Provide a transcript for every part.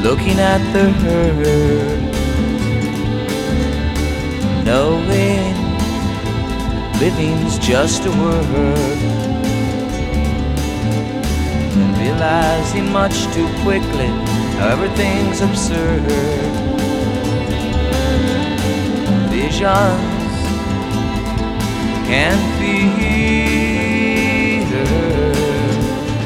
looking at the herd, knowing living's just a word, and realizing much too quickly how everything's absurd. Visions can't be heard.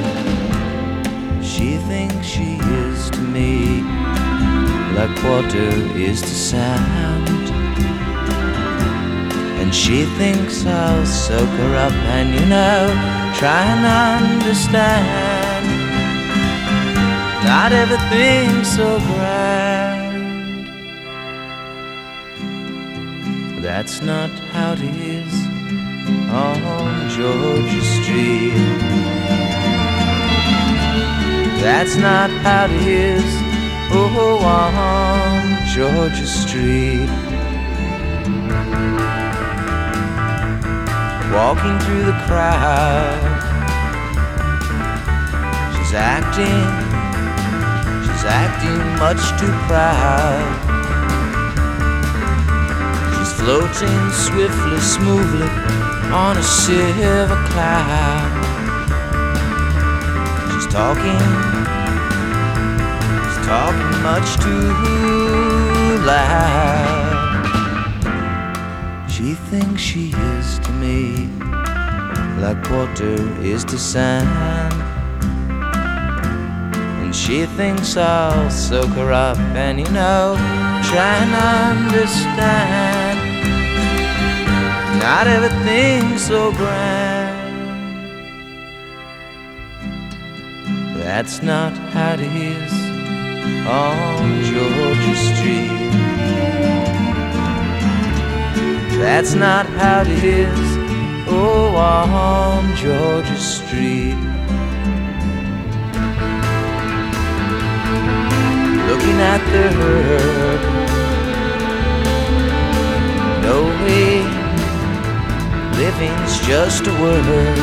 She thinks she is to me like water is to sand, and she thinks I'll soak her up and, try and understand. Not everything's so grand. That's not how it is on Georgia Street. That's not how it is, on Georgia Street. Walking through the crowd, she's acting much too proud. She's floating swiftly, smoothly on a silver cloud. She's talking much too loud. She thinks she is to me like water is to sand, and she thinks I'll soak her up and, try and understand. Not everything's so grand. That's not how it is on Georgia Street. That's not how it is, on Georgia Street. Looking at the herd, knowing living's just a word,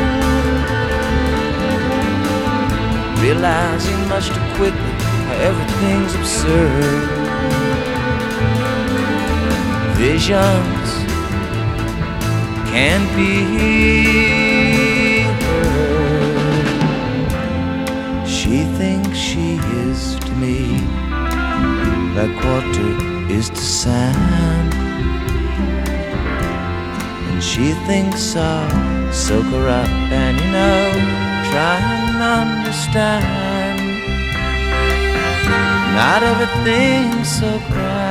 realizing much too quickly how everything's absurd. Visions can't be heard. She thinks she is to me like water is to sand, and she thinks I'll soak her up and, try and understand. Not everything's so bright.